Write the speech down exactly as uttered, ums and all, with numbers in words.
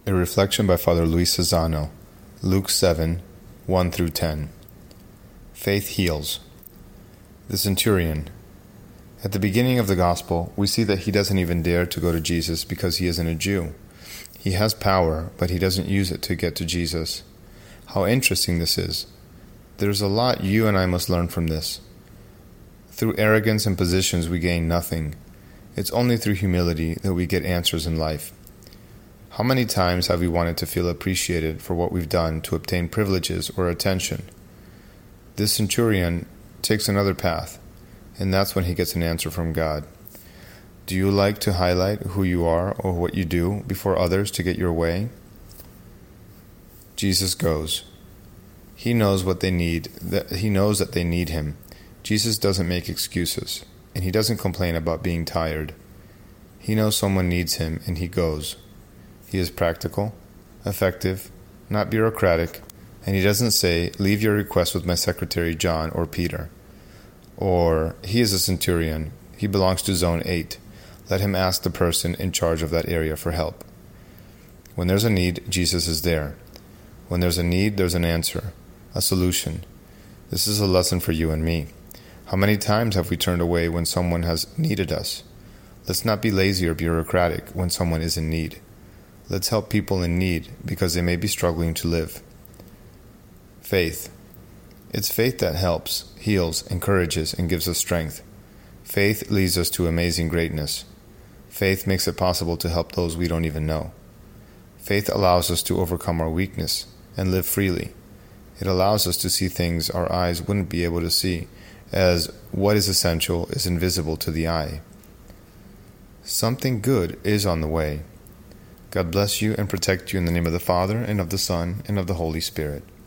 A reflection by Father Luis Cesano, Luke seven, one through ten. Faith heals. The centurion. At the beginning of the Gospel, we see that he doesn't even dare to go to Jesus because he isn't a Jew. He has power, but he doesn't use it to get to Jesus. How interesting this is. There's a lot you and I must learn from this. Through arrogance and positions we gain nothing. It's only through humility that we get answers in life. How many times have we wanted to feel appreciated for what we've done to obtain privileges or attention? This centurion takes another path, and that's when he gets an answer from God. Do you like to highlight who you are or what you do before others to get your way? Jesus goes. He knows what they need, that he knows that they need him. Jesus doesn't make excuses, and he doesn't complain about being tired. He knows someone needs him, and he goes. He is practical, effective, not bureaucratic, and he doesn't say, leave your request with my secretary John or Peter. Or, he is a centurion, he belongs to zone eight. Let him ask the person in charge of that area for help. When there's a need, Jesus is there. When there's a need, there's an answer, a solution. This is a lesson for you and me. How many times have we turned away when someone has needed us? Let's not be lazy or bureaucratic when someone is in need. Let's help people in need because they may be struggling to live. Faith. It's faith that helps, heals, encourages, and gives us strength. Faith leads us to amazing greatness. Faith makes it possible to help those we don't even know. Faith allows us to overcome our weakness and live freely. It allows us to see things our eyes wouldn't be able to see, as what is essential is invisible to the eye. Something good is on the way. God bless you and protect you in the name of the Father, and of the Son, and of the Holy Spirit.